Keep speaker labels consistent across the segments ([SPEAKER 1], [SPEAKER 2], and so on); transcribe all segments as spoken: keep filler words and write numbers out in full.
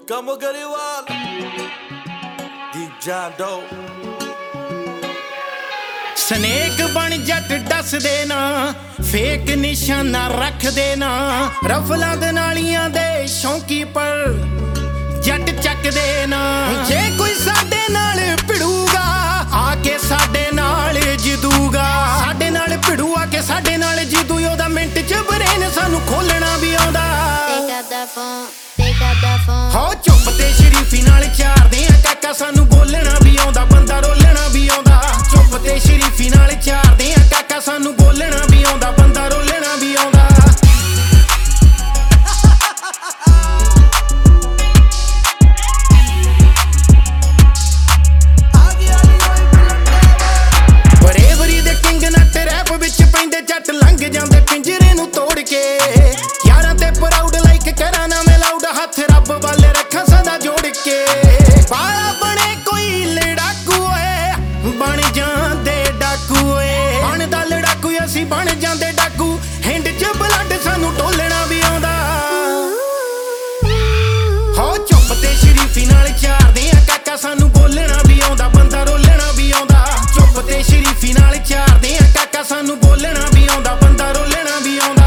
[SPEAKER 1] Come Gariwal, Deep John Doe.
[SPEAKER 2] Snake ਬਣ ਜੱਟ ਦੱਸਦੇ ਨਾ, ਫੇਕ ਨਿਸ਼ਾਨਾ ਰੱਖਦੇ ਨਾ, ਰਫਲਾਂ ਦੇ ਨਾਲੀਆਂ ਦੇ ਸ਼ੌਂਕੀ ਪਰ ਜੱਟ ਚੱਕਦੇ ਨਾ। ਜੇ ਕੋਈ ਸਾਡੇ ਨਾਲ ਭਿੜੂਗਾ ਆ ਕੇ ਸਾਡੇ ਨਾਲ ਜਿੱਦੂਗਾ, ਸਾਡੇ ਨਾਲ ਭਿੜੂ ਆ ਕੇ ਸਾਡੇ ਨਾਲ ਜਿੱਦੂ, ਉਹਦਾ ਮਿੰਟ ਚ ਬਰੇਨ ਸਾਨੂੰ ਖੋਲਣਾ ਵੀ ਆਉਂਦਾ। ਹੋ ਚੁੱਪ ਤੇ ਸ਼ਰੀਫੀ ਨਾਲ ਚਾਰਦੇ ਆ ਕਾਕਾ, ਸਾਨੂੰ ਬੋਲਣਾ ਵੀ ਆਉਂਦਾ, ਬੰਦਾ ਰੋਲਣਾ ਵੀ ਆਉਂਦਾ। ਚੁੱਪ ਤੇ ਸ਼ਰੀਫੀ ਨਾਲ ਚਾਰਦੇ ਆ ਕਾਕਾ, ਸਾਨੂੰ ਬੋਲਣਾ ਵੀ ਆਉਂਦਾ, ਬੰਦਾ ਰੋਲਣਾ ਵੀ ਆਉਂਦਾ। ਬਰੇਵਰੀ ਦੇ ਕਿੰਗ ਨੱਟ ਰੈਪ ਵਿੱਚ ਪੈਂਦੇ ਜੱਟ, ਲੰਘ ਜਾਂਦੇ ਪਿੰਜਰੇ ਨੂੰ ਤੋੜ ਕੇ। ਯਾਰਾਂ ਤੇ ਪ੍ਰਾਊਡ ਲਾਈਕ ਕਰਾਂ ਨਾ ਮੈਂ ਲਾਊਡ, ਹੱਥ ਰੱਬ ਵੱਲ ਰੱਖਾਂ ਸਦਾ ਜੋੜ ਕੇ। ਬਾਲਾ ਬਣੇ ਕੋਈ ਲੜਾਕੂ ਓਏ, ਬਣ ਜਾਂਦੇ ਡਾਕੂ ਓਏ, ਬਣਦਾ ਲੜਾਕੂ ਅਸੀਂ ਬਣ ਜਾਂਦੇ ਡਾਕੂ। ਹਿੰਡ ਚ ਬਲੱਡ ਸਾਨੂੰ ਟੋਲਣਾ ਵੀ ਆਉਂਦਾ। ਹੋ ਚੁੱਪ ਤੇ ਸ਼ਰੀਫੀ ਨਾਲ ਚਾਰਦੇ ਆ ਕਾਕਾ, ਸਾਨੂੰ ਬੋਲਣਾ ਵੀ ਆਉਂਦਾ, ਬੰਦਾ ਰੋਲਣਾ ਵੀ ਆਉਂਦਾ। ਚੁੱਪ ਤੇ ਸ਼ਰੀਫੀ ਨਾਲ ਚਾਰਦੇ ਆ ਕਾਕਾ, ਸਾਨੂੰ ਬੋਲਣਾ ਵੀ ਆਉਂਦਾ, ਬੰਦਾ ਰੋਲਣਾ ਵੀ ਆਉਂਦਾ।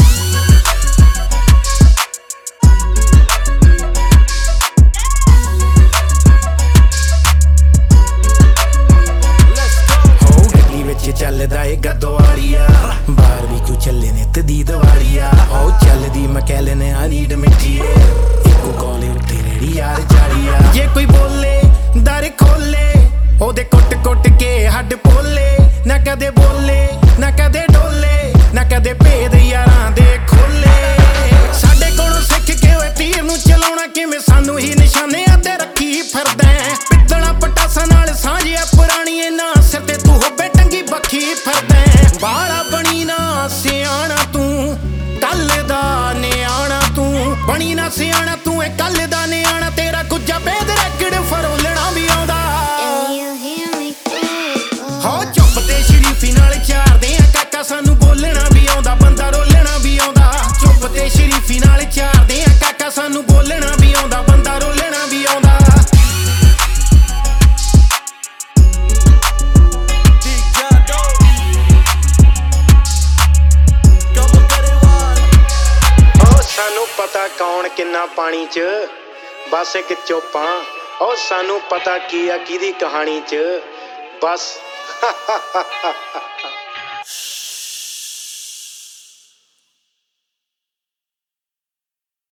[SPEAKER 2] ਚੱਲਦਾ ਏ ਗੱਦੋਵਾਲੀਆ, ਬਾਹਰ ਵੀ ਕਿਉਂ ਚੱਲੇ ਨੇ ਤਦੀ ਦਵਾਲੀਆ। ਉਹ ਚੱਲਦੀ ਮਕੈਲਨ ਆ ਨੀਡ ਮਿੱਠੀ ਏ, ਇੱਕੋ ਕੋਲੇ ਉੱਤੇ ਰੇੜੀ ਯਾਰ ਚਾਲੀਆ। ਜੇ ਕੋਈ ਬੋਲੇ ਦਰ ਖੋਲੇ, ਉਹਦੇ ਕੁੱਟ ਕੁੱਟ ਕੇ ਹੱਡ ਪੋਲੇ। ਨਾ ਕਦੇ ਬੋਲੇ ਨਾ ਕਦੇ ਡੋਲੇ, ਨਾ ਕਦੇ ਭੇਦ ਯਾਰਾਂ ਦੇ ਖੋਲੇ। ਸਾਡੇ ਕੋਲੋਂ ਸਿੱਖ ਕੇ ਓਏ ਤੀਰ ਨੂੰ ਚਲਾਉਣਾ ਕਿਵੇਂ, ਸਾਨੂੰ ਹੀ ਨਿਸ਼ਾਨਿਆਂ ਤੇ ਰੱਖੀ ਫਿਰਦਾ। ਪਿੱਤਲਾਂ ਪਟਾਸਾਂ ਨਾਲ ਸਾਂਝਿਆ ਪੁਰਾਣੀ, ਇਹਨਾਂ ਸਿਰ ਤੇ ਤੂੰ ਹੋਵੇ ਟੰਗੀ ਬੱਖੀ ਫਿਰਦਾ। ਬਾਲਾ ਬਣੀ ਨਾ ਸਿਆਣਾ ਤੂੰ, ਕੱਲ ਦਾ ਨਿਆਣਾ ਤੂੰ। ਬਣੀ ਨਾ ਸਿਆਣਾ ਤੂੰ, ਇਹ ਕੱਲ ਦਾ ਨਿਆਣਾ। ਤੇਰਾ ਗੁੱਜਾ ਬੇਦ ਰੈਕੜ ਫਰੋਲਣਾ ਵੀ ਆਉਂਦਾ। ਹੋ ਚੁੱਪ ਤੇ ਸ਼ਰੀਫੀ ਨਾਲ ਚਾਰਦੇ ਆ ਕਾਕਾ, ਸਾਨੂੰ ਬੋਲਣਾ ਵੀ ਆਉਂਦਾ, ਬੰਦਾ ਰੋਲਣਾ ਵੀ ਆਉਂਦਾ। ਚੁੱਪ ਤੇ ਸ਼ਰੀਫੀ ਨਾਲ ਚਾਰਦੇ ਆ ਕਾਕਾ, ਸਾਨੂੰ ਬੋਲਣਾ ਵੀ ਆਉਂਦਾ, ਬੰਦਾ ਰੋਲਣਾ ਵੀ ਆਉਂਦਾ। ਸਾਨੂੰ ਪਤਾ ਕੌਣ ਕਿੰਨਾ ਪਾਣੀ ਚ, ਬਸ ਇੱਕ ਚੋਪਾਂ। ਉਹ ਸਾਨੂੰ ਪਤਾ ਕੀ ਆ ਕਿਹਦੀ ਕਹਾਣੀ ਚ, ਬਸ